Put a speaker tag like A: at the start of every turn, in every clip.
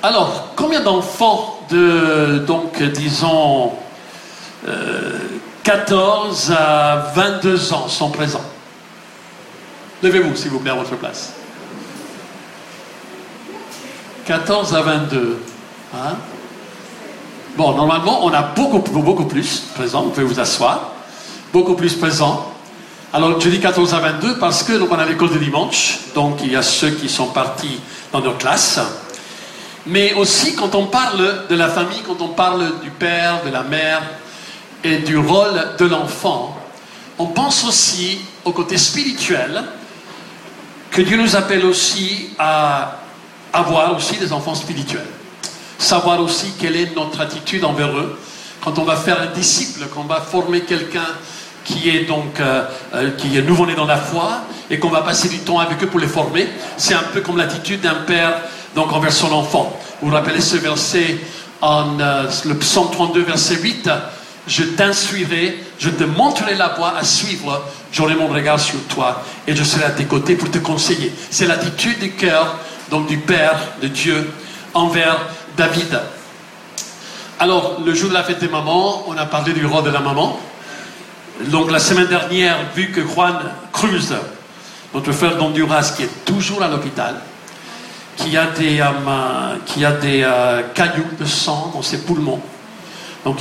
A: Alors, combien d'enfants donc, disons, 14 à 22 ans sont présents? Levez-vous, s'il vous plaît, à votre place. 14 à 22. Hein? Bon, normalement, on a beaucoup plus présents. Vous pouvez vous asseoir. Beaucoup plus présents. Alors, je dis 14 à 22 parce que donc, on a l'école de dimanche. Donc, il y a ceux qui sont partis dans nos classes. Mais aussi, quand on parle de la famille, quand on parle du père, de la mère et du rôle de l'enfant, on pense aussi au côté spirituel, que Dieu nous appelle aussi à avoir aussi des enfants spirituels. Savoir aussi quelle est notre attitude envers eux. Quand on va faire un disciple, quand on va former quelqu'un qui est donc qui est nouveau-né dans la foi et qu'on va passer du temps avec eux pour les former, c'est un peu comme l'attitude d'un père donc envers son enfant. Vous vous rappelez ce verset en le psaume 32, verset 8, « Je t'instruirai, je te montrerai la voie à suivre, j'aurai mon regard sur toi et je serai à tes côtés pour te conseiller. » C'est l'attitude du cœur, donc du Père, de Dieu, envers David. Alors, le jour de la fête des mamans, on a parlé du rôle de la maman. Donc, la semaine dernière, vu que Juan Cruz, notre frère d'Honduras, qui est toujours à l'hôpital, qui a des cailloux de sang dans ses poumons, donc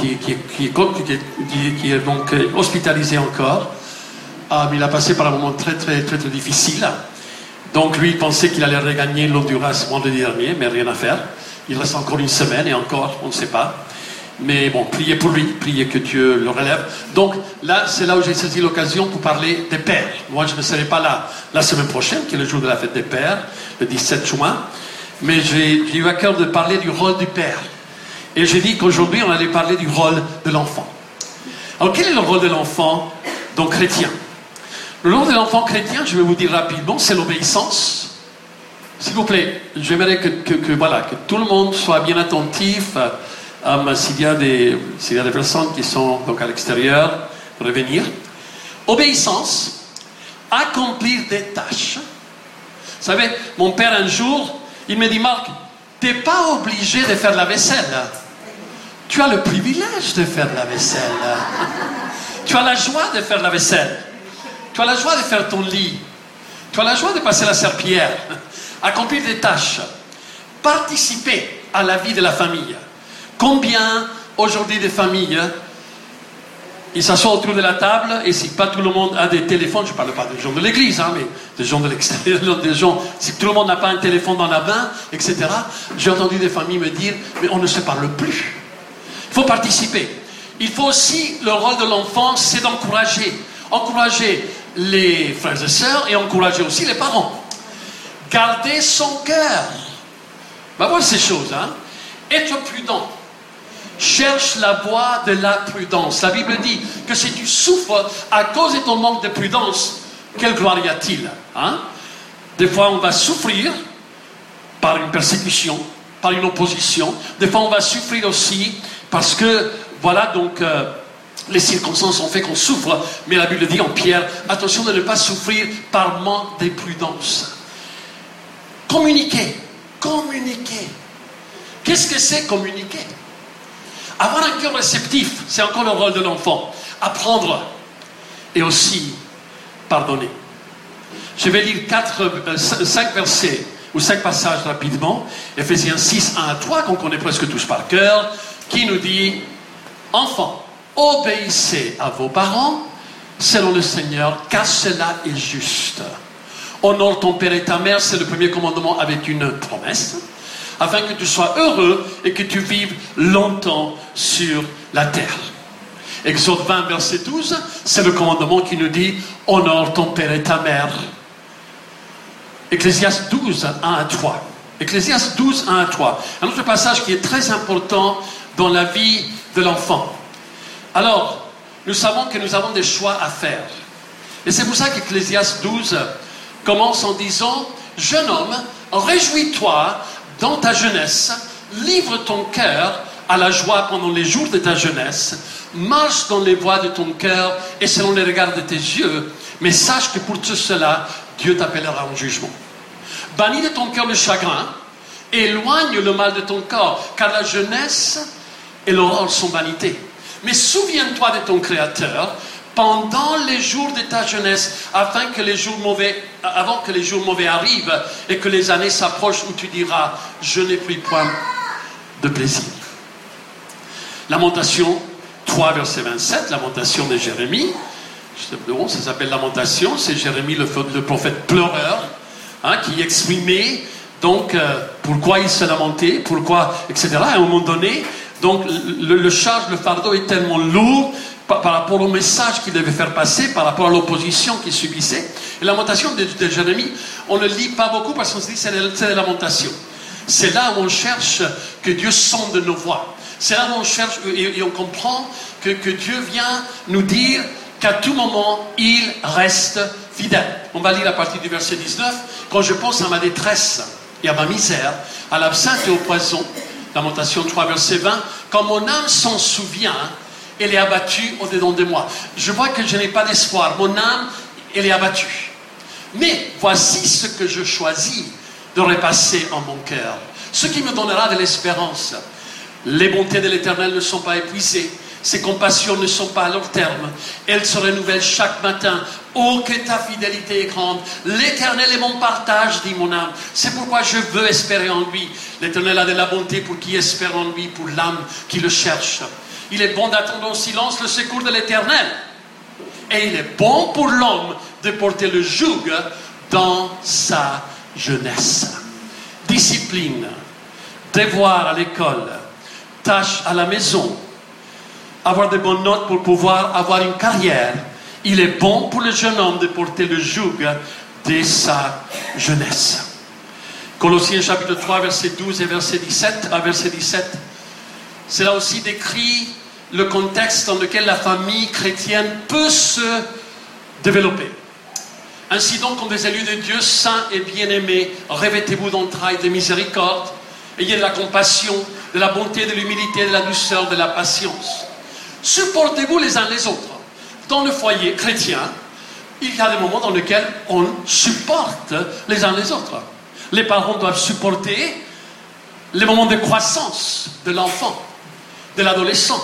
A: qui est donc hospitalisé encore. Il a passé par un moment très difficile. Donc lui, il pensait qu'il allait regagner l'Honduras vendredi dernier, mais rien à faire. Il reste encore une semaine et encore, on ne sait pas. Mais bon, priez pour lui, priez que Dieu le relève. Donc là, c'est là où j'ai saisi l'occasion pour parler des pères. Moi, je ne serai pas là la semaine prochaine, qui est le jour de la fête des pères, le 17 juin. Mais j'ai eu à cœur de parler du rôle du père. Et j'ai dit qu'aujourd'hui, on allait parler du rôle de l'enfant. Alors, quel est le rôle de l'enfant, donc chrétien? Le rôle de l'enfant chrétien, je vais vous dire rapidement, c'est l'obéissance. S'il vous plaît, j'aimerais que tout le monde soit bien attentif. S'il y a des personnes qui sont donc à l'extérieur, revenir. Obéissance, accomplir des tâches. Vous savez, mon père un jour, il me dit, Marc, tu n'es pas obligé de faire la vaisselle. Tu as le privilège de faire la vaisselle. Tu as la joie de faire la vaisselle. Tu as la joie de faire ton lit. Tu as la joie de passer la serpillière. Accomplir des tâches. Participer à la vie de la famille. Combien aujourd'hui de familles, ils s'assoient autour de la table et si pas tout le monde a des téléphones, je ne parle pas des gens de l'église, mais des gens de l'extérieur, des gens, si tout le monde n'a pas un téléphone dans la main, etc. J'ai entendu des familles me dire, mais on ne se parle plus. Il faut participer. Il faut aussi, le rôle de l'enfant, c'est d'encourager. Encourager les frères et sœurs et encourager aussi les parents. Garder son cœur. Va voir ces choses, Être prudent. Cherche la voie de la prudence. La Bible dit que si tu souffres à cause de ton manque de prudence, quelle gloire y a-t-il? Des fois, on va souffrir par une persécution, par une opposition. Des fois, on va souffrir aussi parce que, voilà, donc, les circonstances ont fait qu'on souffre. Mais la Bible dit en Pierre, attention de ne pas souffrir par manque de prudence. Communiquer. Communiquer. Qu'est-ce que c'est communiquer? Avoir un cœur réceptif, c'est encore le rôle de l'enfant. Apprendre et aussi pardonner. Je vais lire 5 versets ou 5 passages rapidement. Ephésiens 6, 1 à 3, qu'on connaît presque tous par cœur, qui nous dit, enfants, obéissez à vos parents selon le Seigneur, car cela est juste. Honore ton père et ta mère, c'est le premier commandement avec une promesse, afin que tu sois heureux et que tu vives longtemps sur la terre. Exode 20, verset 12, c'est le commandement qui nous dit « Honore ton père et ta mère ». Ecclésiaste 12, 1 à 3. Ecclésiaste 12, 1 à 3. Un autre passage qui est très important dans la vie de l'enfant. Alors, nous savons que nous avons des choix à faire. Et c'est pour ça qu'Ecclésiaste 12 commence en disant « Jeune homme, réjouis-toi dans ta jeunesse, livre ton cœur à la joie pendant les jours de ta jeunesse, marche dans les voies de ton cœur et selon les regards de tes yeux, mais sache que pour tout cela, Dieu t'appellera en jugement. Bannis de ton cœur le chagrin Éloigne le mal de ton corps, car la jeunesse et l'aurore sont vanité. Mais souviens-toi de ton Créateur pendant les jours de ta jeunesse, avant que les jours mauvais arrivent et que les années s'approchent où tu diras, je n'ai plus point de plaisir. Lamentation 3, verset 27, lamentation de Jérémie. Ça s'appelle lamentation, c'est Jérémie le prophète pleureur, qui exprimait donc pourquoi il se lamentait, pourquoi, etc. À un moment donné, donc le charge, le fardeau est tellement lourd par rapport au message qu'il devait faire passer, par rapport à l'opposition qu'il subissait. Et la lamentation de Jérémie, on ne le lit pas beaucoup parce qu'on se dit c'est la lamentation. C'est là où on cherche que Dieu sonde nos voies. C'est là où on cherche et on comprend que Dieu vient nous dire qu'à tout moment, il reste fidèle. On va lire à partir du verset 19. Quand je pense à ma détresse et à ma misère, à l'absinthe et au poison, Lamentation 3, verset 20, quand mon âme s'en souvient, elle est abattue au-dedans de moi. Je vois que je n'ai pas d'espoir. Mon âme, elle est abattue. Mais voici ce que je choisis de repasser en mon cœur. Ce qui me donnera de l'espérance. Les bontés de l'Éternel ne sont pas épuisées. Ses compassions ne sont pas à leur terme. Elles se renouvellent chaque matin. Oh, que ta fidélité est grande. L'Éternel est mon partage, dit mon âme. C'est pourquoi je veux espérer en lui. L'Éternel a de la bonté pour qui espère en lui, pour l'âme qui le cherche. Il est bon d'attendre en silence le secours de l'Éternel. Et il est bon pour l'homme de porter le joug dans sa jeunesse. Discipline, devoir à l'école, tâches à la maison, avoir de bonnes notes pour pouvoir avoir une carrière. Il est bon pour le jeune homme de porter le joug de sa jeunesse. Colossiens chapitre 3, verset 12 et verset 17 à verset 17. C'est là aussi décrit le contexte dans lequel la famille chrétienne peut se développer. Ainsi donc, comme des élus de Dieu, saints et bien-aimés, revêtez-vous d'entrailles de miséricorde, ayez de la compassion, de la bonté, de l'humilité, de la douceur, de la patience. Supportez-vous les uns les autres. Dans le foyer chrétien, il y a des moments dans lesquels on supporte les uns les autres. Les parents doivent supporter les moments de croissance de l'enfant, de l'adolescent.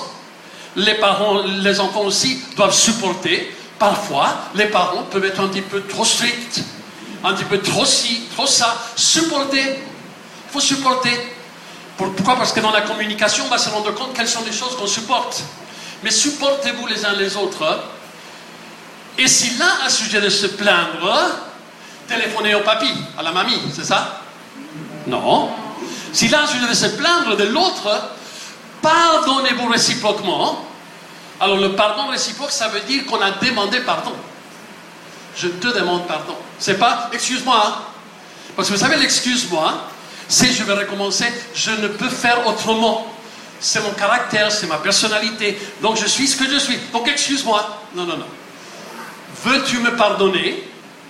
A: Les enfants aussi doivent supporter. Parfois, les parents peuvent être un petit peu trop stricts, un petit peu trop ci, trop ça. Supporter. Il faut supporter. Pourquoi? Parce que dans la communication, on va se rendre compte quelles sont les choses qu'on supporte. Mais supportez-vous les uns les autres. Et si l'un a sujet de se plaindre, téléphonez au papy, à la mamie, c'est ça? Non. Si l'un a sujet de se plaindre de l'autre, pardonnez-vous réciproquement. Alors le pardon réciproque, ça veut dire qu'on a demandé pardon. Je te demande pardon. C'est pas excuse-moi. Hein? Parce que vous savez, l'excuse-moi, c'est je vais recommencer, je ne peux faire autrement. C'est mon caractère, c'est ma personnalité. Donc je suis ce que je suis. Donc excuse-moi. Non, non, non. Veux-tu me pardonner?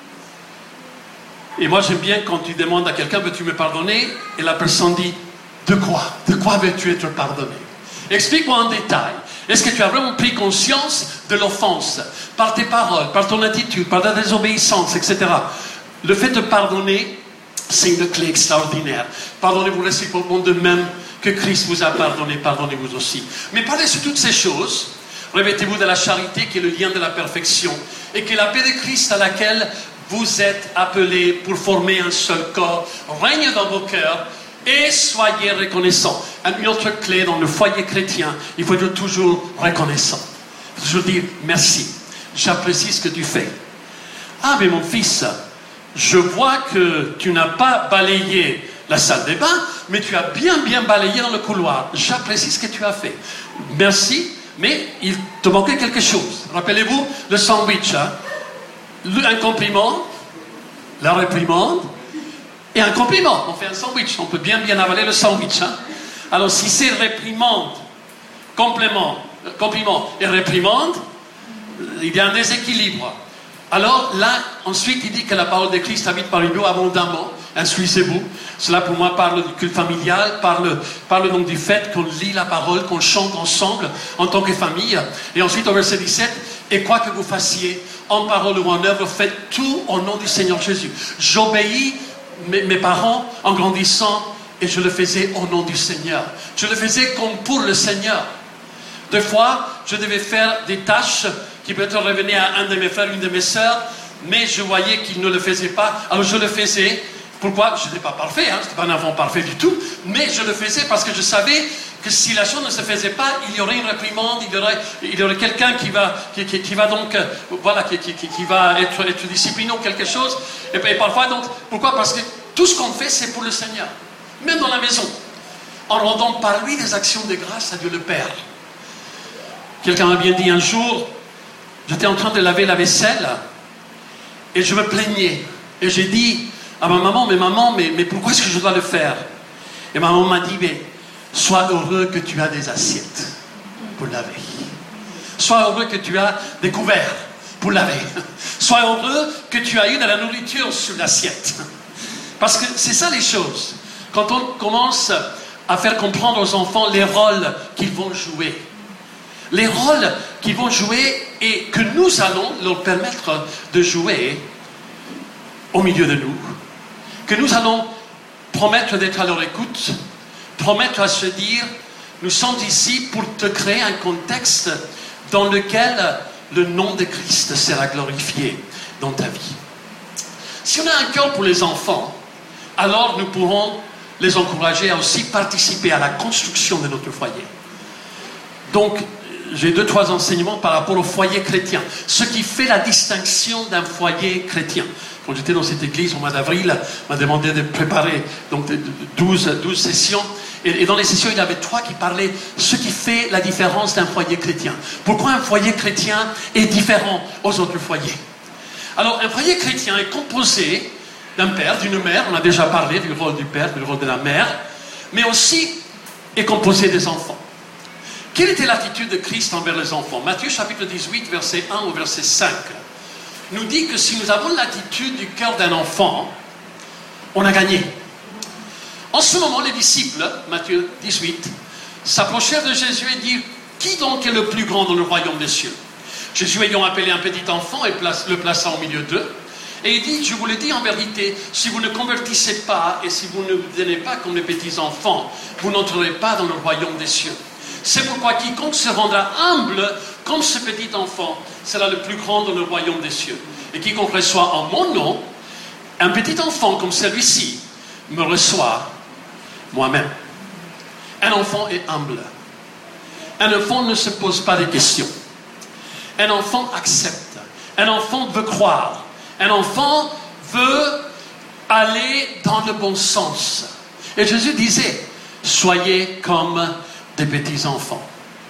A: Et moi j'aime bien quand tu demandes à quelqu'un, veux-tu me pardonner? Et la personne dit, de quoi? De quoi veux-tu être pardonné? Explique-moi en détail. Est-ce que tu as vraiment pris conscience de l'offense par tes paroles, par ton attitude, par ta désobéissance, etc. Le fait de pardonner, c'est une clé extraordinaire. Pardonnez-vous réciproquement de même que Christ vous a pardonné, pardonnez-vous aussi. Mais par-dessus toutes ces choses, revêtez-vous de la charité qui est le lien de la perfection et qui est la paix de Christ à laquelle vous êtes appelés pour former un seul corps, règne dans vos cœurs et soyez reconnaissants. Une autre clé dans le foyer chrétien, il faut être toujours reconnaissant. Il faut toujours dire merci, j'apprécie ce que tu fais. Ah mais mon fils, je vois que tu n'as pas balayé la salle des bains, mais tu as bien balayé dans le couloir. J'apprécie ce que tu as fait. Merci, mais il te manquait quelque chose. Rappelez-vous le sandwich. Hein? Un compliment, la réprimande et un compliment. On fait un sandwich. On peut bien avaler le sandwich. Hein? Alors si c'est réprimande, compliment et réprimande, il y a un déséquilibre. Alors là, ensuite, il dit que la parole de Christ habite parmi nous abondamment. Instruisez-vous. Cela pour moi parle du culte familial, parle donc du fait qu'on lit la parole, qu'on chante ensemble en tant que famille. Et ensuite au verset 17, et quoi que vous fassiez, en parole ou en œuvre, faites tout au nom du Seigneur Jésus. J'obéis mes parents en grandissant et je le faisais au nom du Seigneur. Je le faisais comme pour le Seigneur. Des fois, je devais faire des tâches qui peut-être revenaient à un de mes frères, une de mes sœurs, mais je voyais qu'il ne le faisait pas, alors je le faisais. Pourquoi? Je n'étais pas parfait, je n'étais pas un enfant parfait du tout, mais je le faisais parce que je savais que si la chose ne se faisait pas, il y aurait une réprimande, il y aurait quelqu'un qui va donc, qui va être discipliné ou quelque chose. Et parfois donc, pourquoi? Parce que tout ce qu'on fait, c'est pour le Seigneur. Même dans la maison, en rendant par lui des actions de grâce à Dieu le Père. Quelqu'un m'a bien dit un jour, j'étais en train de laver la vaisselle, et je me plaignais. Et j'ai dit à ma maman, mais pourquoi est-ce que je dois le faire? Et ma maman m'a dit, mais sois heureux que tu as des assiettes pour laver. Sois heureux que tu as des couverts pour laver. Sois heureux que tu as eu de la nourriture sur l'assiette. Parce que c'est ça les choses. Quand on commence à faire comprendre aux enfants les rôles qu'ils vont jouer. Les rôles qu'ils vont jouer et que nous allons leur permettre de jouer au milieu de nous. Que nous allons promettre d'être à leur écoute, promettre à se dire, nous sommes ici pour te créer un contexte dans lequel le nom de Christ sera glorifié dans ta vie. Si on a un cœur pour les enfants, alors nous pourrons les encourager à aussi participer à la construction de notre foyer. Donc, j'ai 2-3 enseignements par rapport au foyer chrétien. Ce qui fait la distinction d'un foyer chrétien. Quand j'étais dans cette église au mois d'avril, on m'a demandé de préparer donc 12 sessions. Et dans les sessions, il y avait 3 qui parlaient ce qui fait la différence d'un foyer chrétien. Pourquoi un foyer chrétien est différent aux autres foyers? Alors, un foyer chrétien est composé d'un père, d'une mère. On a déjà parlé du rôle du père, du rôle de la mère. Mais aussi est composé des enfants. Quelle était l'attitude de Christ envers les enfants? Matthieu chapitre 18, verset 1 au verset 5, nous dit que si nous avons l'attitude du cœur d'un enfant, on a gagné. En ce moment, les disciples, Matthieu 18, s'approchèrent de Jésus et dirent, qui donc est le plus grand dans le royaume des cieux? Jésus ayant appelé un petit enfant et le plaça au milieu d'eux, et il dit, je vous le dis en vérité, si vous ne convertissez pas et si vous ne vous donnez pas comme les petits enfants, vous n'entrerez pas dans le royaume des cieux. C'est pourquoi quiconque se rendra humble comme ce petit enfant sera le plus grand dans le royaume des cieux. Et quiconque reçoit en mon nom un petit enfant comme celui-ci me reçoit moi-même. Un enfant est humble. Un enfant ne se pose pas de questions. Un enfant accepte. Un enfant veut croire. Un enfant veut aller dans le bon sens. Et Jésus disait, soyez comme des petits enfants.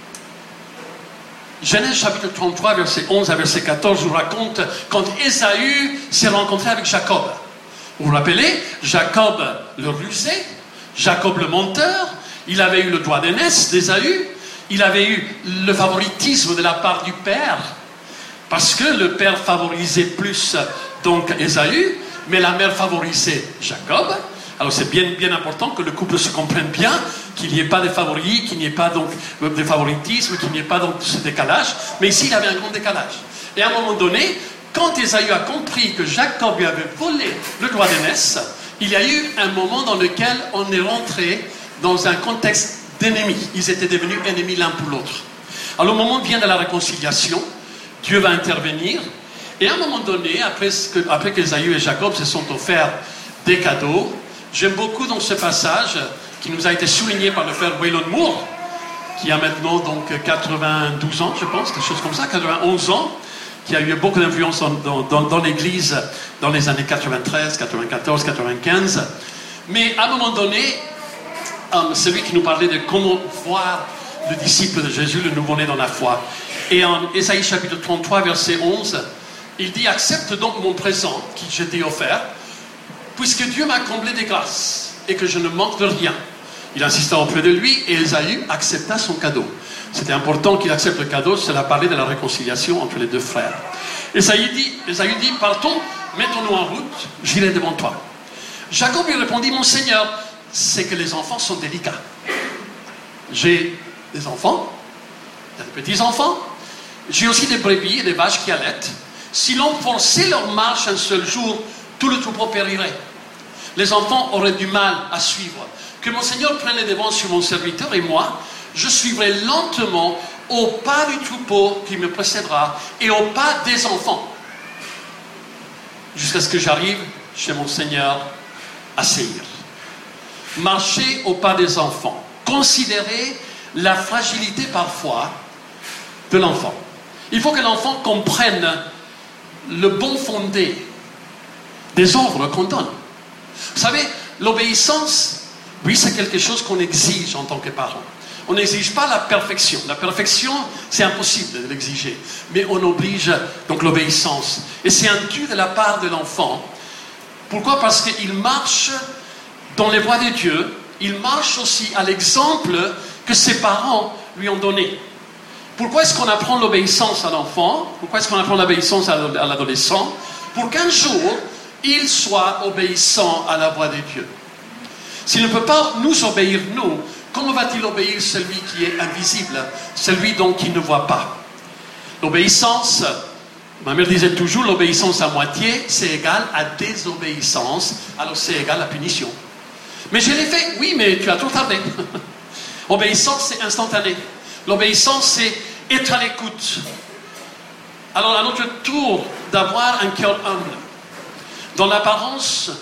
A: Genèse chapitre 33, verset 11 à verset 14, vous raconte quand Ésaü s'est rencontré avec Jacob. Vous vous rappelez, Jacob le rusé, Jacob le menteur, il avait eu le droit d'aînesse d'Ésaü, il avait eu le favoritisme de la part du père, parce que le père favorisait plus donc Ésaü, mais la mère favorisait Jacob. Alors c'est bien important que le couple se comprenne bien, qu'il n'y ait pas de favoris, qu'il n'y ait pas donc de favoritisme, qu'il n'y ait pas donc ce décalage. Mais ici, il y avait un grand décalage. Et à un moment donné, quand Ésaü a compris que Jacob lui avait volé le droit d'aînesse, il y a eu un moment dans lequel on est rentré dans un contexte d'ennemis. Ils étaient devenus ennemis l'un pour l'autre. Alors le moment vient de la réconciliation, Dieu va intervenir, et à un moment donné, après qu'Ésaü et Jacob se sont offerts des cadeaux, j'aime beaucoup dans ce passage qui nous a été souligné par le frère Waylon Moore, qui a maintenant donc 92 ans, je pense, quelque chose comme ça, 91 ans, qui a eu beaucoup d'influence dans l'Église dans les années 93, 94, 95. Mais à un moment donné, celui qui nous parlait de comment voir le disciple de Jésus, le nouveau-né dans la foi. Et en Ésaïe chapitre 33, verset 11, il dit « Accepte donc mon présent qui je t'ai offert, puisque Dieu m'a comblé de grâce et que je ne manque de rien. » Il insista auprès de lui et Ésaü accepta son cadeau. C'était important qu'il accepte le cadeau, cela parlait de la réconciliation entre les deux frères. Ésaü dit, partons, mettons-nous en route, j'irai devant toi. Jacob lui répondit, mon Seigneur, c'est que les enfants sont délicats. J'ai des enfants, il y a des petits-enfants, j'ai aussi des brebis et des vaches qui allaitent. Si l'on forçait leur marche un seul jour, tout le troupeau périrait. Les enfants auraient du mal à suivre. que mon Seigneur prenne les devants sur mon serviteur et moi, je suivrai lentement au pas du troupeau qui me précédera et au pas des enfants, jusqu'à ce que j'arrive chez mon Seigneur à Séir. Marcher au pas des enfants. Considérer la fragilité parfois de l'enfant. Il faut que l'enfant comprenne le bon fondé des ordres qu'on donne. Vous savez, l'obéissance, oui, c'est quelque chose qu'on exige en tant que parent. On n'exige pas la perfection. La perfection, c'est impossible de l'exiger. Mais on oblige donc l'obéissance. Et c'est un dû de la part de l'enfant. Pourquoi? Parce qu'il marche dans les voies de Dieu. Il marche aussi à l'exemple que ses parents lui ont donné. Pourquoi est-ce qu'on apprend l'obéissance à l'enfant? Pourquoi est-ce qu'on apprend l'obéissance à l'adolescent? Pour qu'un jour, il soit obéissant à la voix de Dieu. S'il ne peut pas nous obéir, nous, comment va-t-il obéir celui qui est invisible, celui donc qui ne voit pas? L'obéissance, ma mère disait toujours, l'obéissance à moitié, c'est égal à désobéissance, alors c'est égal à punition. Mais je l'ai fait, oui, mais tu as trop tardé. Obéissance, c'est instantané. L'obéissance, c'est être à l'écoute. Alors, à notre tour d'avoir un cœur humble. Dans l'apparence,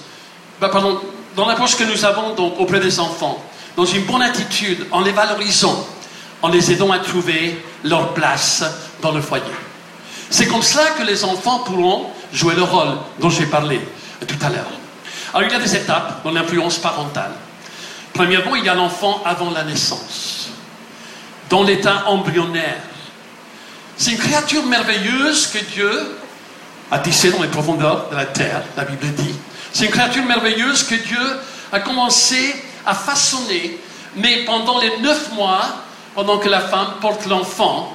A: dans l'approche que nous avons donc auprès des enfants, dans une bonne attitude, en les valorisant, en les aidant à trouver leur place dans le foyer. C'est comme cela que les enfants pourront jouer le rôle dont j'ai parlé tout à l'heure. Alors, il y a des étapes dans l'influence parentale. Premièrement, il y a l'enfant avant la naissance, dans l'état embryonnaire. C'est une créature merveilleuse que Dieu a tissée dans les profondeurs de la terre, la Bible dit. C'est une créature merveilleuse que Dieu a commencé à façonner, mais pendant les 9 mois, pendant que la femme porte l'enfant,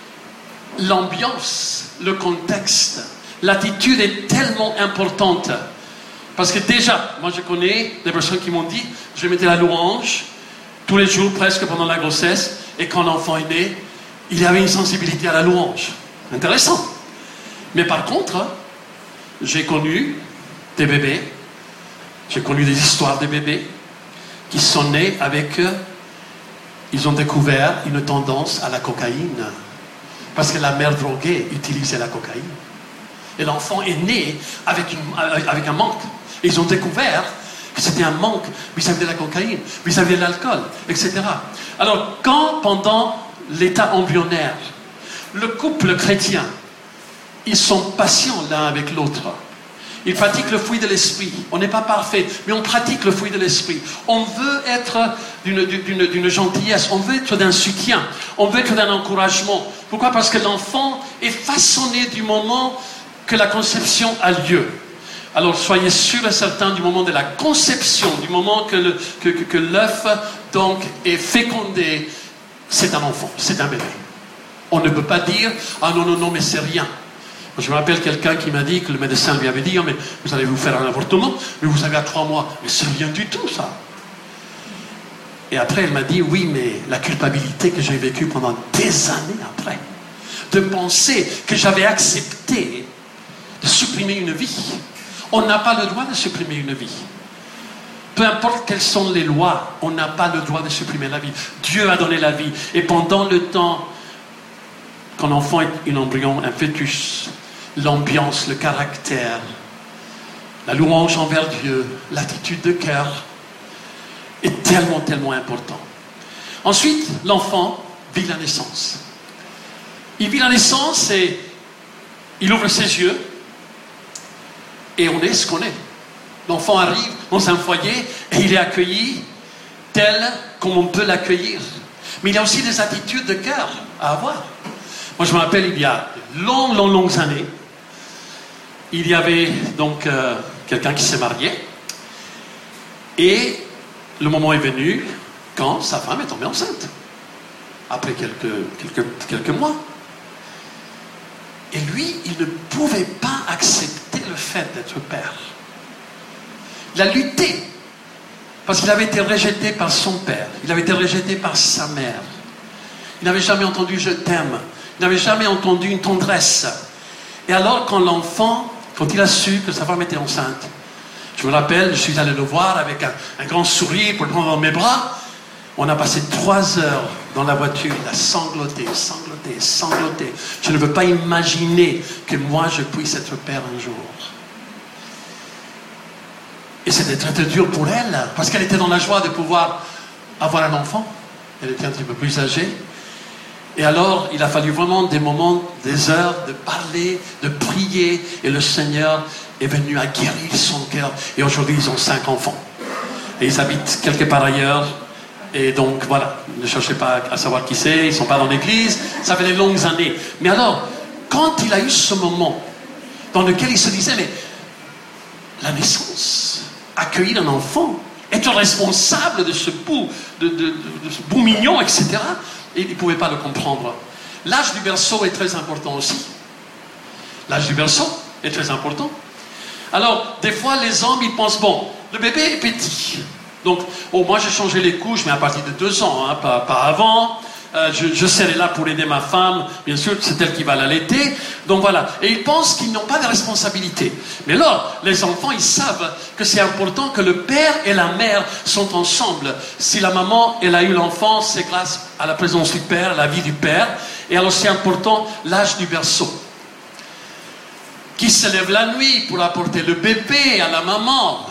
A: l'ambiance, le contexte, l'attitude est tellement importante. Parce que déjà, moi je connais des personnes qui m'ont dit, je mettais la louange tous les jours presque pendant la grossesse, et quand l'enfant est né, il y avait une sensibilité à la louange. Intéressant. Mais par contre, j'ai connu des bébés, j'ai connu des histoires de bébés qui sont nés avec, ils ont découvert une tendance à la cocaïne. Parce que la mère droguée utilisait la cocaïne. Et l'enfant est né avec un manque. Et ils ont découvert que c'était un manque vis-à-vis de la cocaïne, vis-à-vis de l'alcool, etc. Alors, quand pendant l'état embryonnaire, le couple chrétien, ils sont patients l'un avec l'autre. Ils pratiquent le fruit de l'esprit. On n'est pas parfait, mais on pratique le fruit de l'esprit. On veut être d'une gentillesse, on veut être d'un soutien, on veut être d'un encouragement. Pourquoi? Parce que l'enfant est façonné du moment que la conception a lieu. Alors soyez sûrs et certains du moment de la conception, du moment que l'œuf donc est fécondé, c'est un enfant, c'est un bébé. On ne peut pas dire « Ah non, non, non, mais c'est rien ». Je me rappelle quelqu'un qui m'a dit que le médecin lui avait dit « Oh, mais vous allez vous faire un avortement, mais vous avez à 3 mois. » Mais c'est rien du tout, ça. Et après, elle m'a dit « Oui, mais la culpabilité que j'ai vécue pendant des années après, de penser que j'avais accepté de supprimer une vie. On n'a pas le droit de supprimer une vie. Peu importe quelles sont les lois, on n'a pas le droit de supprimer la vie. Dieu a donné la vie. Et pendant le temps, quand l'enfant est un embryon, un fœtus, l'ambiance, le caractère, la louange envers Dieu, l'attitude de cœur est tellement, tellement important. Ensuite, l'enfant vit la naissance. Il vit la naissance et il ouvre ses yeux et on est ce qu'on est. L'enfant arrive dans un foyer et il est accueilli tel comme on peut l'accueillir. Mais il y a aussi des attitudes de cœur à avoir. Moi, je me rappelle, il y a longues années, il y avait donc quelqu'un qui s'est marié et le moment est venu quand sa femme est tombée enceinte, après quelques mois. Et lui, il ne pouvait pas accepter le fait d'être père. Il a lutté parce qu'il avait été rejeté par son père, il avait été rejeté par sa mère. Il n'avait jamais entendu « je t'aime ». Il n'avait jamais entendu une tendresse. Et alors, quand il a su que sa femme était enceinte, Je me rappelle, je suis allé le voir avec un grand sourire pour le prendre dans mes bras. On a passé 3 heures dans la voiture. Il a sangloté, sangloté, sangloté. Je ne veux pas imaginer que moi, je puisse être père un jour. Et c'était très, très dur pour elle, parce qu'elle était dans la joie de pouvoir avoir un enfant. Elle était un petit peu plus âgée. Et alors, il a fallu vraiment des moments, des heures de parler, de prier. Et le Seigneur est venu à guérir son cœur. Et aujourd'hui, ils ont 5 enfants. Et ils habitent quelque part ailleurs. Et donc, voilà, ne cherchez pas à savoir qui c'est. Ils ne sont pas dans l'église. Ça fait des longues années. Mais alors, quand il a eu ce moment dans lequel il se disait, mais la naissance, accueillir un enfant, être responsable de ce bout, de ce bout mignon, etc., et il ne pouvait pas le comprendre. L'âge du berceau est très important aussi. L'âge du berceau est très important. Alors, des fois, les hommes, ils pensent, bon, le bébé est petit. Donc, moi, j'ai changé les couches, mais à partir de 2 ans, hein, pas avant. Je serai là pour aider ma femme. Bien sûr, c'est elle qui va l'allaiter. Donc, voilà. Et ils pensent qu'ils n'ont pas de responsabilité. Mais là, les enfants, ils savent que c'est important que le père et la mère sont ensemble. Si la maman, elle a eu l'enfant, c'est grâce à la présence du père, à la vie du père. Et alors, c'est important, l'âge du berceau. Qui se lève la nuit pour apporter le bébé à la maman?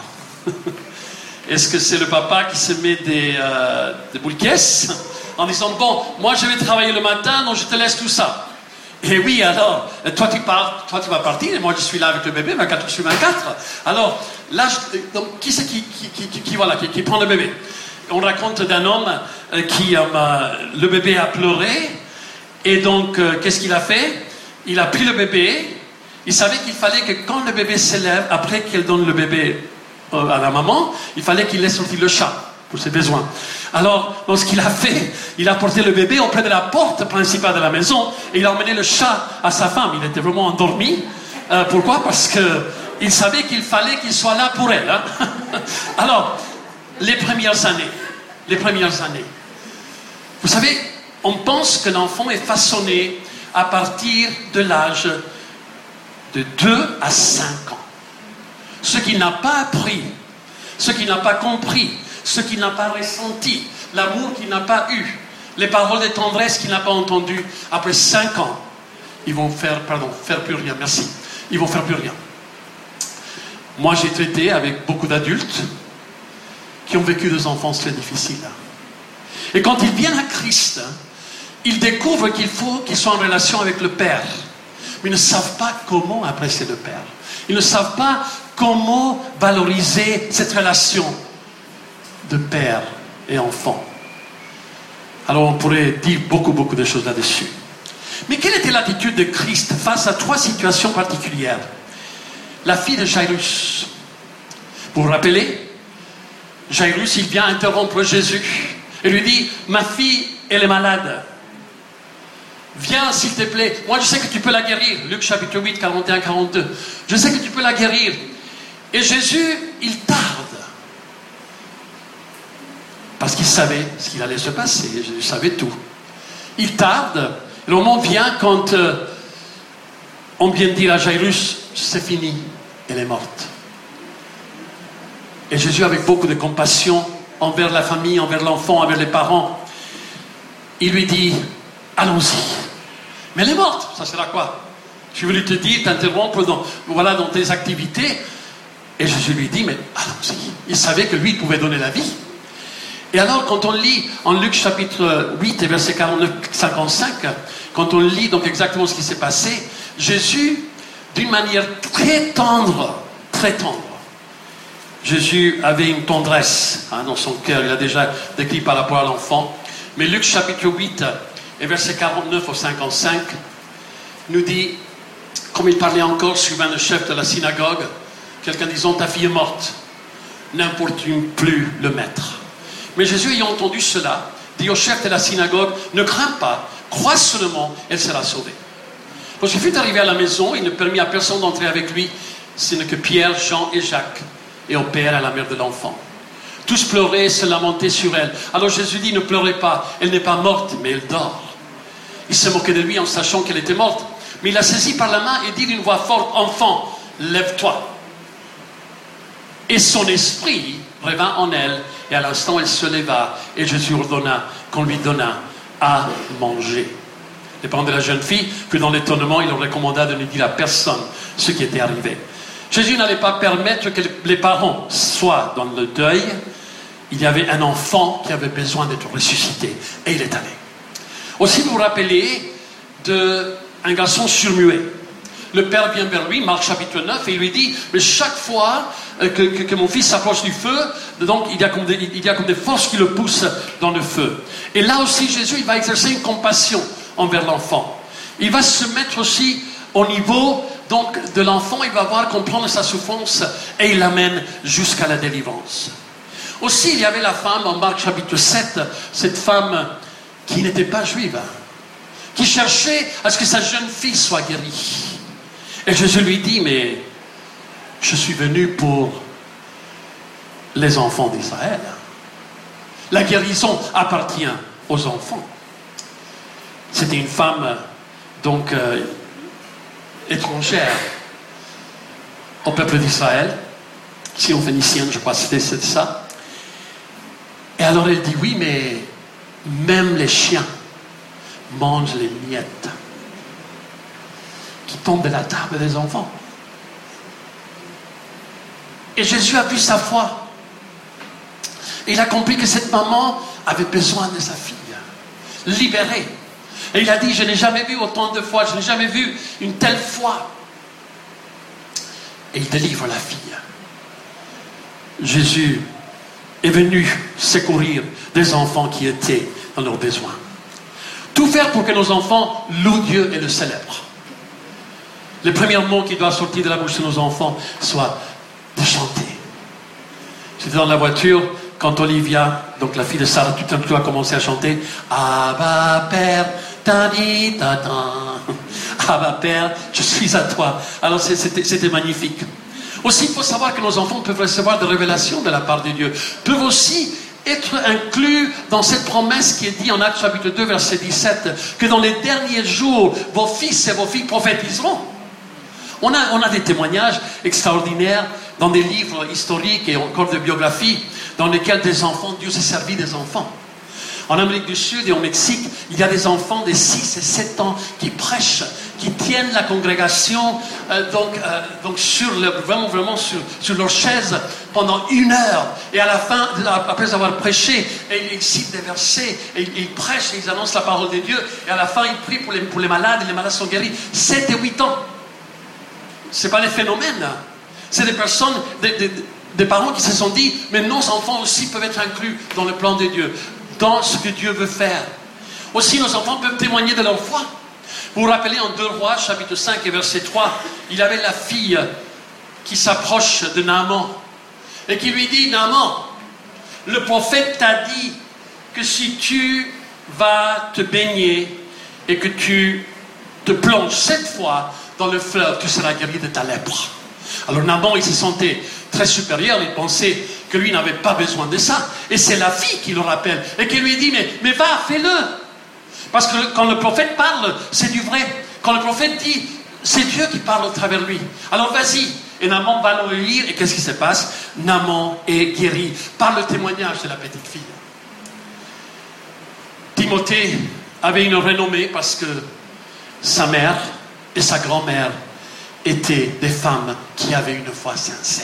A: Est-ce que c'est le papa qui se met des boules caisses en disant, bon, moi je vais travailler le matin, donc je te laisse tout ça. Et oui, alors, toi tu vas partir, et moi je suis là avec le bébé, 24 sur 24. Alors, là, donc, qui c'est qui prend le bébé? On raconte d'un homme qui, le bébé a pleuré, et donc, qu'est-ce qu'il a fait? Il a pris le bébé, il savait qu'il fallait que quand le bébé s'élève, après qu'elle donne le bébé à la maman, il fallait qu'il laisse sortir le chat pour ses besoins. Alors, ce qu'il a fait, il a porté le bébé auprès de la porte principale de la maison et il a emmené le chat à sa femme. Il était vraiment endormi. Pourquoi? Parce qu'il savait qu'il fallait qu'il soit là pour elle. Hein? Alors, les premières années. Vous savez, on pense que l'enfant est façonné à partir de l'âge de 2 à 5 ans. Ce qu'il n'a pas appris, ce qu'il n'a pas compris, ce qu'il n'a pas ressenti, l'amour qu'il n'a pas eu, les paroles de tendresse qu'il n'a pas entendues, après 5 ans, ils vont faire plus rien, merci. Ils vont faire plus rien. Moi, j'ai traité avec beaucoup d'adultes qui ont vécu des enfances très difficiles. Et quand ils viennent à Christ, ils découvrent qu'il faut qu'ils soient en relation avec le Père. Mais ils ne savent pas comment apprécier le Père. Ils ne savent pas comment valoriser cette relation de père et enfant. Alors on pourrait dire beaucoup de choses là-dessus. Mais quelle était l'attitude de Christ face à 3 situations particulières? La fille de Jairus. Vous vous rappelez? Jairus, il vient interrompre Jésus et lui dit, ma fille, elle est malade. Viens, s'il te plaît. Moi, je sais que tu peux la guérir. Luc chapitre 8, 41-42. Je sais que tu peux la guérir. Et Jésus, il tarde. Parce qu'il savait ce qu'il allait se passer. Jésus savait tout. Il tarde. Le moment vient quand on vient dire à Jairus, c'est fini. Elle est morte. Et Jésus, avec beaucoup de compassion envers la famille, envers l'enfant, envers les parents, il lui dit, allons-y. Mais elle est morte, ça sert à quoi? Je voulais te dire, t'interrompre dans tes activités. Et Jésus lui dit, mais allons-y. Il savait que lui, il pouvait donner la vie. Et alors, quand on lit en Luc chapitre 8 et verset 49-55, quand on lit donc exactement ce qui s'est passé, Jésus, d'une manière très tendre, Jésus avait une tendresse dans son cœur, il a déjà décrit par rapport à l'enfant. Mais Luc chapitre 8 et verset 49 au 55 nous dit, comme il parlait encore, suivant le chef de la synagogue, quelqu'un disant, ta fille est morte, n'importune plus le maître. Mais Jésus, ayant entendu cela, dit au chef de la synagogue, ne crains pas, crois seulement, elle sera sauvée. Lorsqu'il fut arrivé à la maison, il ne permit à personne d'entrer avec lui, ce n'est que Pierre, Jean et Jacques, et au père et à la mère de l'enfant. Tous pleuraient et se lamentaient sur elle. Alors Jésus dit, ne pleurez pas, elle n'est pas morte, mais elle dort. Il se moquait de lui en sachant qu'elle était morte. Mais il la saisit par la main et dit d'une voix forte, enfant, lève-toi. Et son esprit revint en elle, et à l'instant elle se leva, et Jésus ordonna qu'on lui donnât à manger. Les parents de la jeune fille, puis dans l'étonnement, il leur recommanda de ne dire à personne ce qui était arrivé. Jésus n'allait pas permettre que les parents soient dans le deuil. Il y avait un enfant qui avait besoin d'être ressuscité, et il est allé. Aussi, vous vous rappelez d'un garçon surmuet. Le père vient vers lui, Marc chapitre 9, et il lui dit, mais chaque fois que mon fils s'approche du feu, donc il y a comme des forces qui le poussent dans le feu. Et là aussi, Jésus, il va exercer une compassion envers l'enfant. Il va se mettre aussi au niveau donc, de l'enfant, il va voir comprendre sa souffrance, et il l'amène jusqu'à la délivrance. Aussi, il y avait la femme, en Marc chapitre 7, cette femme qui n'était pas juive, qui cherchait à ce que sa jeune fille soit guérie. Et Jésus lui dit, mais je suis venu pour les enfants d'Israël. La guérison appartient aux enfants. C'était une femme, donc, étrangère au peuple d'Israël, syro-phénicienne, je crois que c'était ça. Et alors elle dit, oui, mais même les chiens mangent les miettes qui tombent de la table des enfants. Et Jésus a vu sa foi. Et il a compris que cette maman avait besoin de sa fille, libérée. Et il a dit, je n'ai jamais vu autant de foi, je n'ai jamais vu une telle foi. Et il délivre la fille. Jésus est venu secourir des enfants qui étaient dans leurs besoins. Tout faire pour que nos enfants louent Dieu et le célèbrent. Le premier mot qui doit sortir de la bouche de nos enfants soit de chanter. J'étais dans la voiture quand Olivia, donc la fille de Sarah, tout un coup a commencé à chanter Abba Père, tani tata. Abba Père, je suis à toi. Alors c'était magnifique. Aussi, il faut savoir que nos enfants peuvent recevoir des révélations de la part de Dieu, peuvent aussi être inclus dans cette promesse qui est dit en Actes chapitre 2, verset 17, que dans les derniers jours, vos fils et vos filles prophétiseront. On a des témoignages extraordinaires dans des livres historiques et encore de biographies dans lesquels des enfants, Dieu s'est servi des enfants. En Amérique du Sud et au Mexique, il y a des enfants de 6 et 7 ans qui prêchent, qui tiennent la congrégation donc vraiment sur leur chaise pendant 1 heure. Et à la fin, après avoir prêché, ils citent des versets, et ils prêchent, et ils annoncent la parole de Dieu. Et à la fin, ils prient pour les malades, et les malades sont guéris. 7 et 8 ans. Ce n'est pas des phénomènes. C'est des personnes, des parents qui se sont dit, mais nos enfants aussi peuvent être inclus dans le plan de Dieu, dans ce que Dieu veut faire. Aussi, nos enfants peuvent témoigner de leur foi. Vous vous rappelez en 2 Rois, chapitre 5 et verset 3, il y avait la fille qui s'approche de Naaman et qui lui dit, Naaman, le prophète t'a dit que si tu vas te baigner et que tu te plonges 7 fois dans le fleuve, tu seras guéri de ta lèpre. Alors Naaman, il se sentait très supérieur, il pensait que lui n'avait pas besoin de ça. Et c'est la fille qui le rappelle et qui lui dit, mais va, fais-le. Parce que quand le prophète parle, c'est du vrai. Quand le prophète dit, c'est Dieu qui parle au travers de lui. Alors vas-y. Et Naaman va le lire, et qu'est-ce qui se passe? Naaman est guéri par le témoignage de la petite fille. Timothée avait une renommée parce que sa mère et sa grand-mère étaient des femmes qui avaient une foi sincère.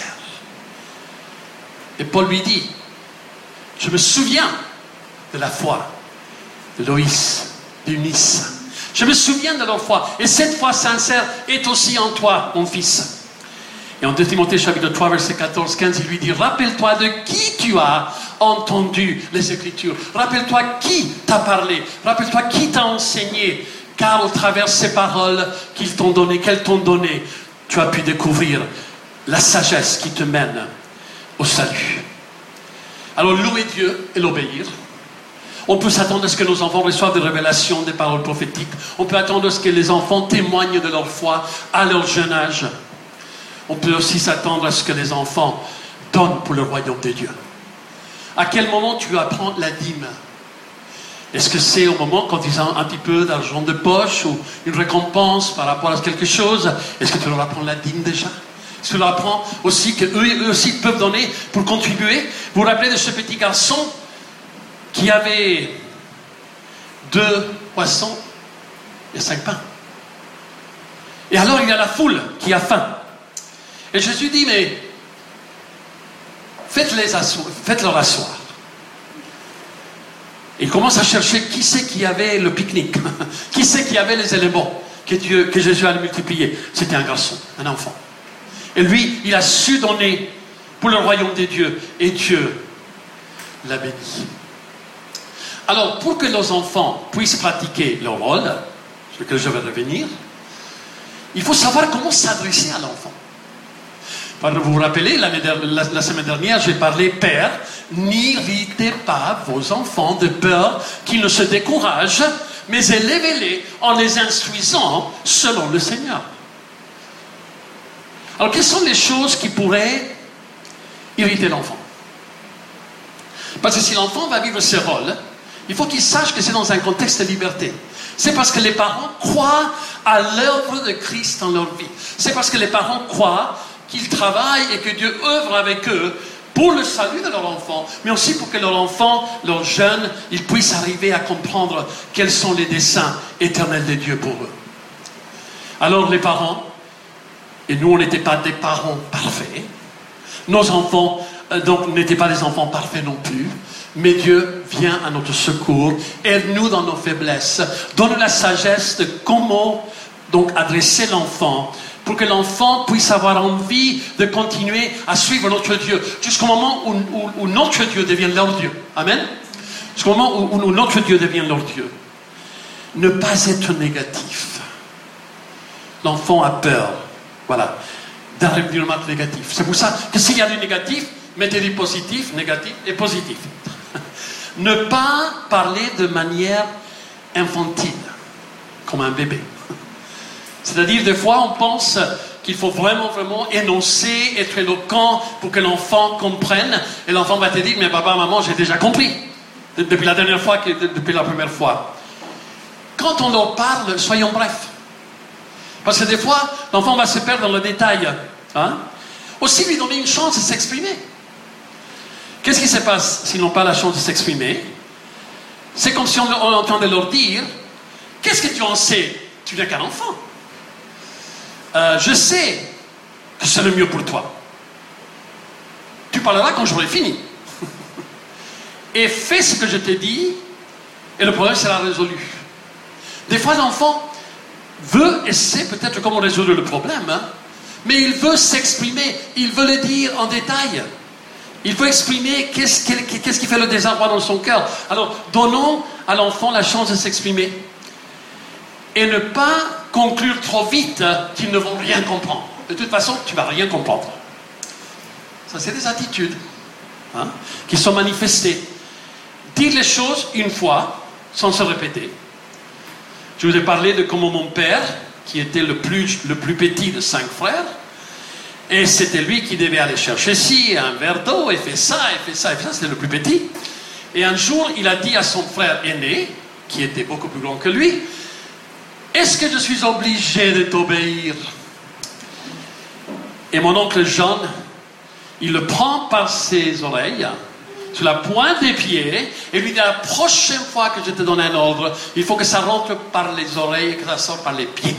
A: Et Paul lui dit, je me souviens de la foi de Loïs, d'Eunice. Je me souviens de leur foi. Et cette foi sincère est aussi en toi, mon fils. Et en 2 Timothée chapitre 3, verset 14-15, il lui dit, rappelle-toi de qui tu as entendu les Écritures. Rappelle-toi qui t'a parlé. Rappelle-toi qui t'a enseigné. Car au travers de ces paroles qu'elles t'ont données, tu as pu découvrir la sagesse qui te mène au salut. Alors louer Dieu et l'obéir. On peut s'attendre à ce que nos enfants reçoivent des révélations, des paroles prophétiques. On peut attendre à ce que les enfants témoignent de leur foi à leur jeune âge. On peut aussi s'attendre à ce que les enfants donnent pour le royaume de Dieu. À quel moment tu apprends la dîme? Est-ce que c'est au moment quand ils ont un petit peu d'argent de poche ou une récompense par rapport à quelque chose? Est-ce que tu leur apprends la dîme déjà? Cela apprend aussi qu'eux aussi peuvent donner pour contribuer. Vous vous rappelez de ce petit garçon qui avait 2 poissons et 5 pains. Et alors il y a la foule qui a faim. Et Jésus dit, mais faites-leur asseoir. Il commence à chercher qui c'est qui avait le pique-nique, qui c'est qui avait les éléments que Jésus allait multiplier. C'était un garçon, un enfant. Et lui, il a su donner pour le royaume des dieux. Et Dieu l'a béni. Alors, pour que nos enfants puissent pratiquer leur rôle, sur lequel je vais revenir, il faut savoir comment s'adresser à l'enfant. Vous vous rappelez, la semaine dernière, j'ai parlé, Père, n'irritez pas vos enfants de peur qu'ils ne se découragent, mais élevez-les en les instruisant selon le Seigneur. Alors, quelles sont les choses qui pourraient irriter l'enfant? Parce que si l'enfant va vivre ce rôle, il faut qu'il sache que c'est dans un contexte de liberté. C'est parce que les parents croient à l'œuvre de Christ dans leur vie. C'est parce que les parents croient qu'ils travaillent et que Dieu œuvre avec eux pour le salut de leur enfant, mais aussi pour que leur enfant, leur jeune, ils puissent arriver à comprendre quels sont les desseins éternels de Dieu pour eux. Alors les parents, et nous on n'était pas des parents parfaits, nos enfants donc n'étaient pas des enfants parfaits non plus, mais Dieu vient à notre secours, aide-nous dans nos faiblesses, donne la sagesse de comment donc adresser l'enfant, pour que l'enfant puisse avoir envie de continuer à suivre notre Dieu, jusqu'au moment où notre Dieu devient leur Dieu. Amen. Jusqu'au moment où notre Dieu devient leur Dieu. Ne pas être négatif. L'enfant a peur, voilà, d'un revirement négatif. C'est pour ça que s'il y a du négatif, mettez du positif, négatif et positif. Ne pas parler de manière infantile, comme un bébé. C'est-à-dire, des fois, on pense qu'il faut vraiment énoncer, être éloquent pour que l'enfant comprenne. Et l'enfant va te dire, mais papa, maman, j'ai déjà compris. Depuis la dernière fois, depuis la première fois. Quand on leur parle, soyons brefs. Parce que des fois, l'enfant va se perdre dans le détail. Hein? Aussi, lui donner une chance de s'exprimer. Qu'est-ce qui se passe s'ils n'ont pas la chance de s'exprimer? C'est comme si on est en train de leur dire, qu'est-ce que tu en sais? Tu n'es qu'un enfant. Je sais que c'est le mieux pour toi. Tu parleras quand j'aurai fini. Et fais ce que je t'ai dit, et le problème sera résolu. Des fois, l'enfant veut, et sait peut-être comment résoudre le problème, hein, mais il veut s'exprimer, il veut le dire en détail. Il veut exprimer qu'est-ce qui fait le désarroi dans son cœur. Alors, donnons à l'enfant la chance de s'exprimer. Et ne pas conclure trop vite qu'ils ne vont rien comprendre. De toute façon, tu ne vas rien comprendre. Ça, c'est des attitudes qui sont manifestées. Dire les choses une fois, sans se répéter. Je vous ai parlé de comment mon père, qui était le plus petit de 5 frères, et c'était lui qui devait aller chercher ci, un verre d'eau, et fait ça, c'était le plus petit. Et un jour, il a dit à son frère aîné, qui était beaucoup plus grand que lui, est-ce que je suis obligé de t'obéir? Et mon oncle John, il le prend par ses oreilles, sur la pointe des pieds, et lui dit, la prochaine fois que je te donne un ordre, il faut que ça rentre par les oreilles et que ça sorte par les pieds.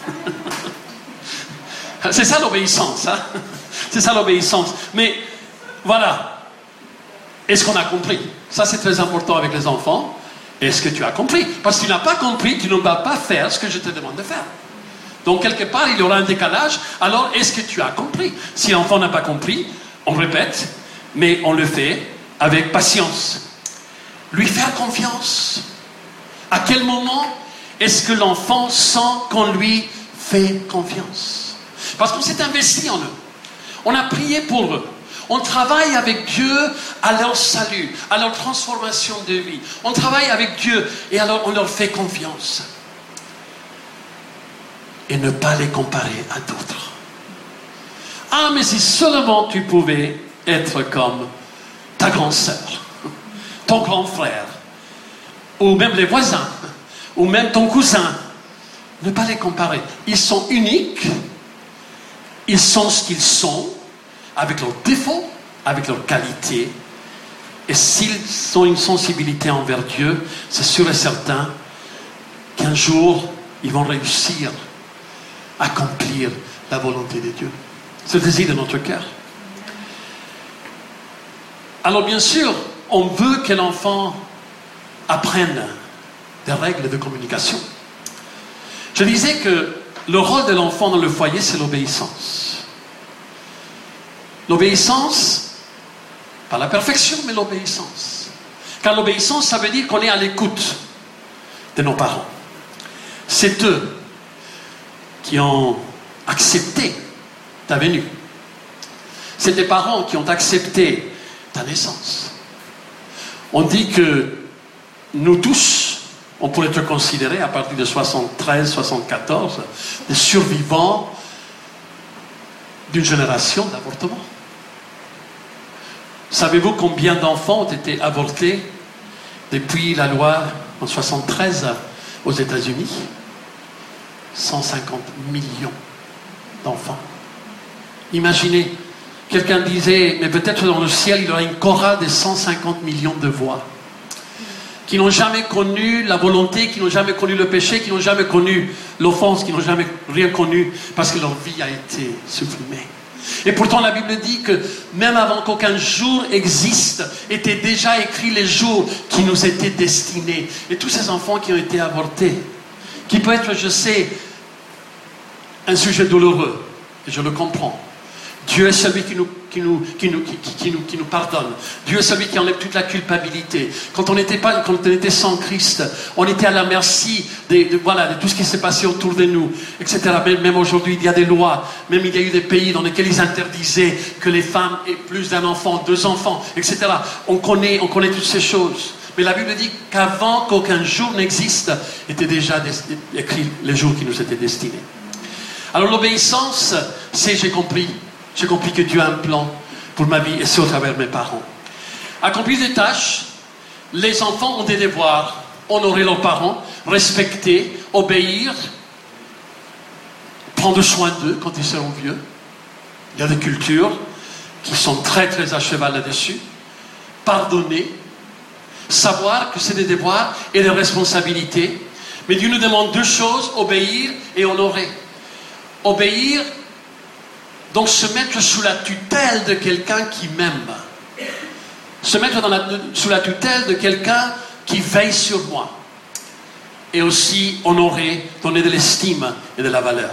A: C'est ça l'obéissance, hein? C'est ça l'obéissance. Mais voilà. Est-ce qu'on a compris? Ça, c'est très important avec les enfants. Est-ce que tu as compris? Parce que tu n'as pas compris, tu ne vas pas faire ce que je te demande de faire. Donc, quelque part, il y aura un décalage. Alors, est-ce que tu as compris? Si l'enfant n'a pas compris, on répète, mais on le fait avec patience. Lui faire confiance. À quel moment est-ce que l'enfant sent qu'on lui fait confiance? Parce qu'on s'est investi en eux. On a prié pour eux. On travaille avec Dieu à leur salut, à leur transformation de vie. On travaille avec Dieu et alors on leur fait confiance. Et ne pas les comparer à d'autres. Ah, mais si seulement tu pouvais être comme ta grande sœur, ton grand frère, ou même les voisins, ou même ton cousin. Ne pas les comparer. Ils sont uniques. Ils sont ce qu'ils sont, avec leurs défauts, avec leurs qualités. Et s'ils ont une sensibilité envers Dieu, c'est sûr et certain qu'un jour, ils vont réussir à accomplir la volonté de Dieu. C'est le désir de notre cœur. Alors bien sûr, on veut que l'enfant apprenne des règles de communication. Je disais que le rôle de l'enfant dans le foyer, c'est l'obéissance. L'obéissance, pas la perfection, mais l'obéissance. Car l'obéissance, ça veut dire qu'on est à l'écoute de nos parents. C'est eux qui ont accepté ta venue. C'est tes parents qui ont accepté ta naissance. On dit que nous tous, on pourrait être considérés à partir de 73, 74, des survivants d'une génération d'avortement. Savez-vous combien d'enfants ont été avortés depuis la loi en 73 aux États-Unis? 150 millions d'enfants. Imaginez, quelqu'un disait, mais peut-être dans le ciel, il y aura une chorale de 150 millions de voix qui n'ont jamais connu la volonté, qui n'ont jamais connu le péché, qui n'ont jamais connu l'offense, qui n'ont jamais rien connu, parce que leur vie a été supprimée. Et pourtant la Bible dit que même avant qu'aucun jour existe, étaient déjà écrits les jours qui nous étaient destinés. Et tous ces enfants qui ont été avortés, qui peut être, je sais, un sujet douloureux, et je le comprends. Dieu est celui qui nous pardonne. Dieu est celui qui enlève toute la culpabilité. Quand on était sans Christ, on était à la merci de tout ce qui s'est passé autour de nous, etc. Même aujourd'hui, il y a des lois. Même il y a eu des pays dans lesquels ils interdisaient que les femmes aient plus d'un enfant, 2 enfants, etc. On connaît toutes ces choses. Mais la Bible dit qu'avant qu'aucun jour n'existe, étaient déjà écrits les jours qui nous étaient destinés. Alors l'obéissance, c'est j'ai compris que Dieu a un plan pour ma vie et c'est au travers de mes parents. Accomplir des tâches, les enfants ont des devoirs, honorer leurs parents, respecter, obéir, prendre soin d'eux quand ils seront vieux. Il y a des cultures qui sont très très à cheval là-dessus. Pardonner, savoir que c'est des devoirs et des responsabilités. Mais Dieu nous demande 2 choses, obéir et honorer. Obéir, donc se mettre sous la tutelle de quelqu'un qui m'aime. Se mettre sous la tutelle de quelqu'un qui veille sur moi. Et aussi honorer, donner de l'estime et de la valeur.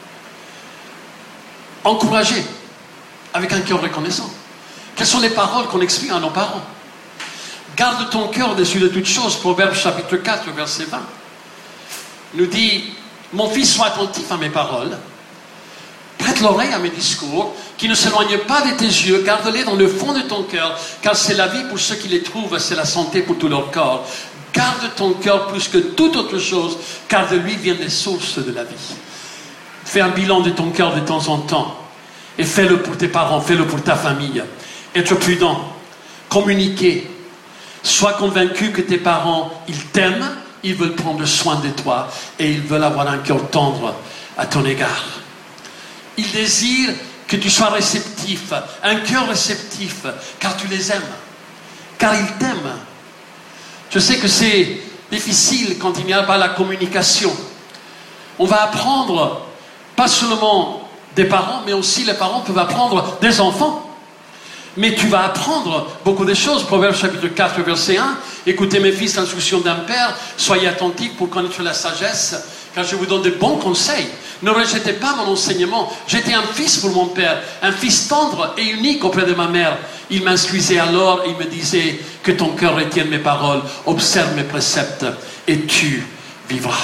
A: Encourager, avec un cœur reconnaissant. Quelles sont les paroles qu'on exprime à nos parents? Garde ton cœur au-dessus de toutes choses. Proverbe chapitre 4, verset 20. Nous dit, mon fils, sois attentif à mes paroles. Prête l'oreille à mes discours, qui ne s'éloignent pas de tes yeux, garde-les dans le fond de ton cœur, car c'est la vie pour ceux qui les trouvent, c'est la santé pour tout leur corps. Garde ton cœur plus que toute autre chose, car de lui viennent les sources de la vie. Fais un bilan de ton cœur de temps en temps, et fais-le pour tes parents, fais-le pour ta famille. Être prudent, communiquer, sois convaincu que tes parents, ils t'aiment, ils veulent prendre soin de toi, et ils veulent avoir un cœur tendre à ton égard. Ils désirent que tu sois réceptif, un cœur réceptif, car tu les aimes, car ils t'aiment. Je sais que c'est difficile quand il n'y a pas la communication. On va apprendre, pas seulement des parents, mais aussi les parents peuvent apprendre des enfants. Mais tu vas apprendre beaucoup de choses. Proverbe chapitre 4, verset 1. Écoutez mes fils, l'instruction d'un père, soyez attentifs pour connaître la sagesse, car je vous donne de bons conseils. Ne rejetez pas mon enseignement. J'étais un fils pour mon père, un fils tendre et unique auprès de ma mère. Il m'instruisait alors et il me disait que ton cœur retienne mes paroles, observe mes préceptes et tu vivras.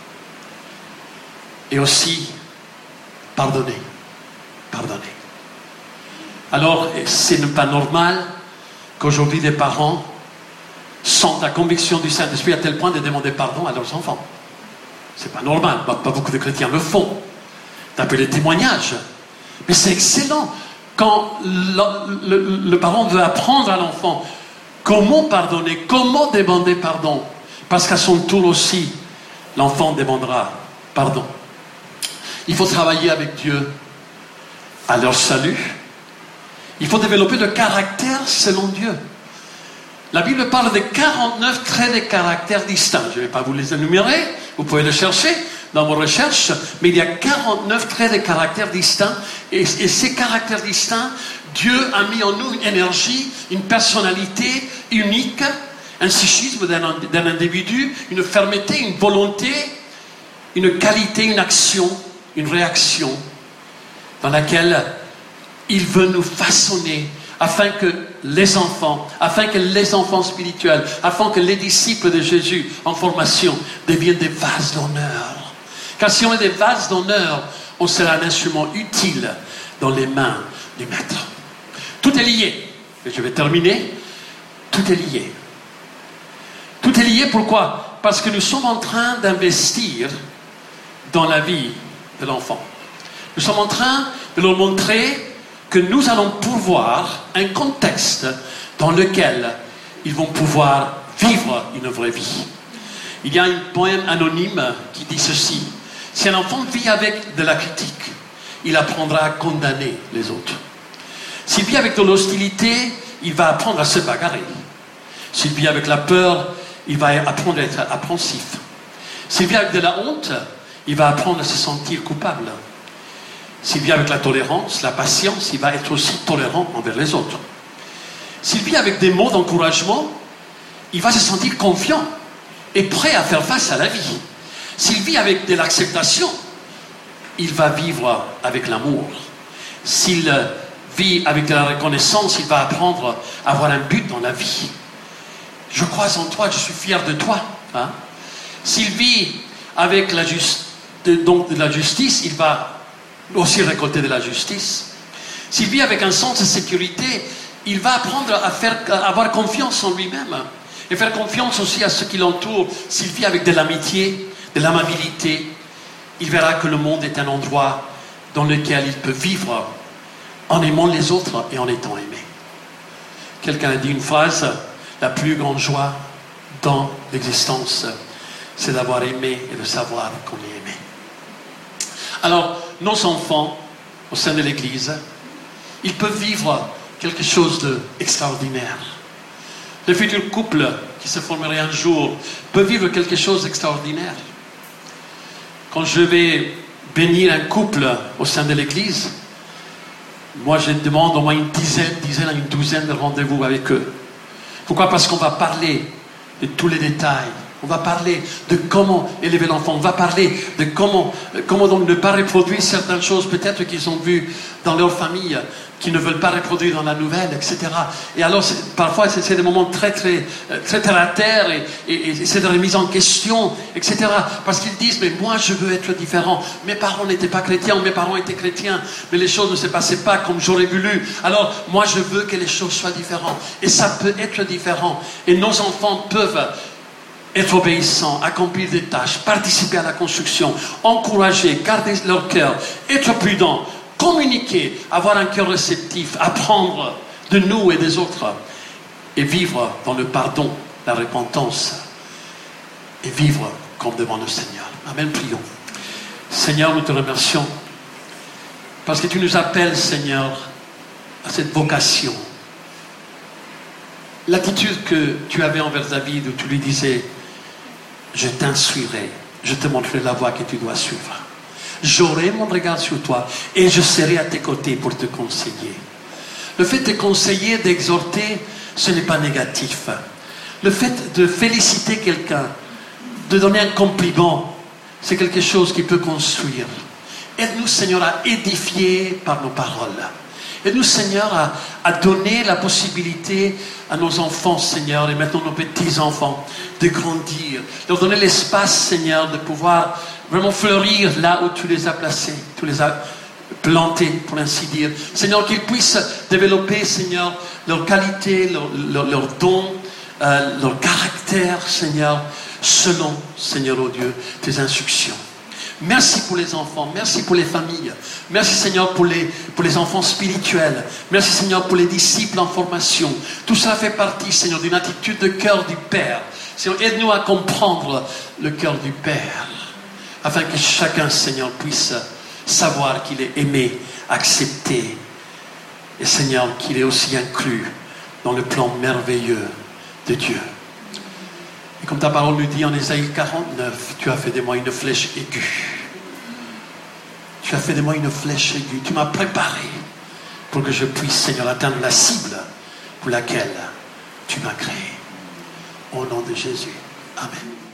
A: Et aussi, pardonner. Pardonner. Alors, c'est pas normal qu'aujourd'hui des parents sentent la conviction du Saint-Esprit à tel point de demander pardon à leurs enfants. C'est pas normal, pas beaucoup de chrétiens le font. D'après les témoignages. Mais c'est excellent quand le parent veut apprendre à l'enfant comment pardonner, comment demander pardon. Parce qu'à son tour aussi, l'enfant demandera pardon. Il faut travailler avec Dieu à leur salut. Il faut développer le caractère selon Dieu. La Bible parle de 49 traits de caractère distincts. Je ne vais pas vous les énumérer, vous pouvez les chercher dans vos recherches, mais il y a 49 traits de caractère distincts, et ces caractères distincts, Dieu a mis en nous une énergie, une personnalité unique, un psychisme d'un individu, une fermeté, une volonté, une qualité, une action, une réaction, dans laquelle il veut nous façonner afin que les enfants spirituels, afin que les disciples de Jésus en formation deviennent des vases d'honneur. Car si on est des vases d'honneur, on sera un instrument utile dans les mains du Maître. Tout est lié. Et je vais terminer. Tout est lié. Tout est lié, pourquoi? Parce que nous sommes en train d'investir dans la vie de l'enfant. Nous sommes en train de leur montrer que nous allons pourvoir un contexte dans lequel ils vont pouvoir vivre une vraie vie. Il y a un poème anonyme qui dit ceci: si un enfant vit avec de la critique, il apprendra à condamner les autres. S'il vit avec de l'hostilité, il va apprendre à se bagarrer. S'il vit avec la peur, il va apprendre à être appréhensif. S'il vit avec de la honte, il va apprendre à se sentir coupable. S'il vit avec la tolérance, la patience, il va être aussi tolérant envers les autres. S'il vit avec des mots d'encouragement, il va se sentir confiant et prêt à faire face à la vie. S'il vit avec de l'acceptation, il va vivre avec l'amour. S'il vit avec de la reconnaissance, il va apprendre à avoir un but dans la vie. Je crois en toi, je suis fier de toi. Hein? S'il vit avec de la justice, il va aussi récolter de la justice. S'il vit avec un sens de sécurité, il va apprendre à avoir confiance en lui-même et faire confiance aussi à ceux qui l'entourent. S'il vit avec de l'amitié, de l'amabilité, il verra que le monde est un endroit dans lequel il peut vivre en aimant les autres et en étant aimé. Quelqu'un a dit une phrase: la plus grande joie dans l'existence, c'est d'avoir aimé et de savoir qu'on est aimé. Alors, nos enfants, au sein de l'Église, ils peuvent vivre quelque chose d'extraordinaire. Le futur couple qui se formerait un jour peut vivre quelque chose d'extraordinaire. Quand je vais bénir un couple au sein de l'Église, moi je demande au moins une douzaine de rendez-vous avec eux. Pourquoi? Parce qu'on va parler de tous les détails. On va parler de comment élever l'enfant. On va parler de comment donc ne pas reproduire certaines choses peut-être qu'ils ont vues dans leur famille, qu'ils ne veulent pas reproduire dans la nouvelle, etc. Et alors, parfois, c'est des moments très terre à terre et c'est de remise en question, etc. Parce qu'ils disent, mais moi, je veux être différent. Mes parents n'étaient pas chrétiens, mes parents étaient chrétiens, mais les choses ne se passaient pas comme j'aurais voulu. Alors, moi, je veux que les choses soient différentes. Et ça peut être différent. Et nos enfants peuvent être obéissants, accomplir des tâches, participer à la construction, encourager, garder leur cœur, être prudents, communiquer, avoir un cœur réceptif, apprendre de nous et des autres, et vivre dans le pardon, la repentance, et vivre comme devant le Seigneur. Amen, prions. Seigneur, nous te remercions, parce que tu nous appelles, Seigneur, à cette vocation. L'attitude que tu avais envers David, où tu lui disais: je t'instruirai, je te montrerai la voie que tu dois suivre. J'aurai mon regard sur toi et je serai à tes côtés pour te conseiller. Le fait de conseiller, d'exhorter, ce n'est pas négatif. Le fait de féliciter quelqu'un, de donner un compliment, c'est quelque chose qui peut construire. Aide-nous, Seigneur, à édifier par nos paroles. Aide-nous, Seigneur, à donner la possibilité à nos enfants, Seigneur, et maintenant nos petits-enfants, de grandir, de leur donner l'espace, Seigneur, de pouvoir vraiment fleurir là où tu les as placés, tu les as plantés, pour ainsi dire. Seigneur, qu'ils puissent développer, Seigneur, leur qualité, leur don, leur caractère, Seigneur, selon, Seigneur, oh Dieu, tes instructions. Merci pour les enfants, merci pour les familles, merci Seigneur pour les enfants spirituels, merci Seigneur pour les disciples en formation. Tout cela fait partie, Seigneur, d'une attitude de cœur du Père. Seigneur, aide-nous à comprendre le cœur du Père, afin que chacun, Seigneur, puisse savoir qu'il est aimé accepter. Et Seigneur, qu'il est aussi inclus dans le plan merveilleux de Dieu. Et comme ta parole nous dit en Ésaïe 49, tu as fait de moi une flèche aiguë. Tu as fait de moi une flèche aiguë. Tu m'as préparé pour que je puisse, Seigneur, atteindre la cible pour laquelle tu m'as créé. Au nom de Jésus. Amen.